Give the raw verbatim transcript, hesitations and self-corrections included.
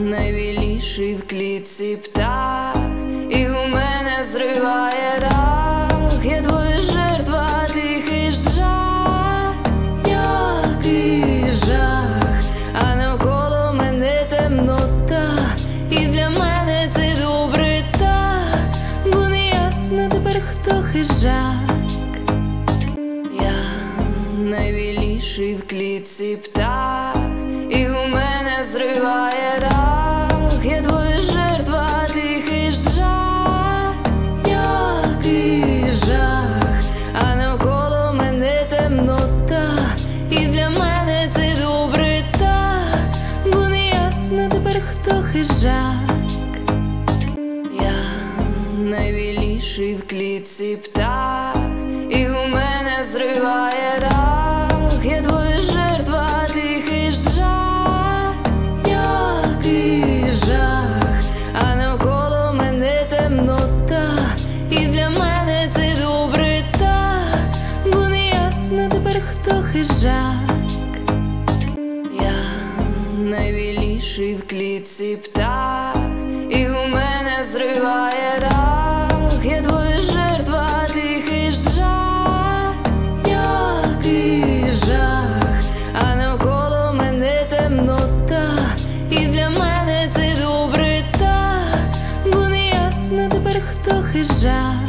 найвіліший в клітці птах, і у мене зриває дах. Я твоя жертва, тихий жах, який жах, а навколо мене темнота, і для мене це добре так, бо не ясно тепер, хто хижак. Я найвіліший в клітці птах, і у мене зриває дах. Я твоя жертва, тихий жах, який жах, а навколо мене темнота, і для мене це добре так, бо не ясно тепер, хто хижак. Я найвіліший в клітці птах, і у мене зриває дах. Я твоя жертва, тихий жах, який жах, а навколо мене темнота, і для мене це добре так, бо не ясно тепер, хто хижак. Я найвіліший в клітці птах, і у мене зриває дах. Я твоя жертва, тихий жах, який жах, а навколо мене темнота, і для мене це добре так, бо не ясно тепер, хто хижак.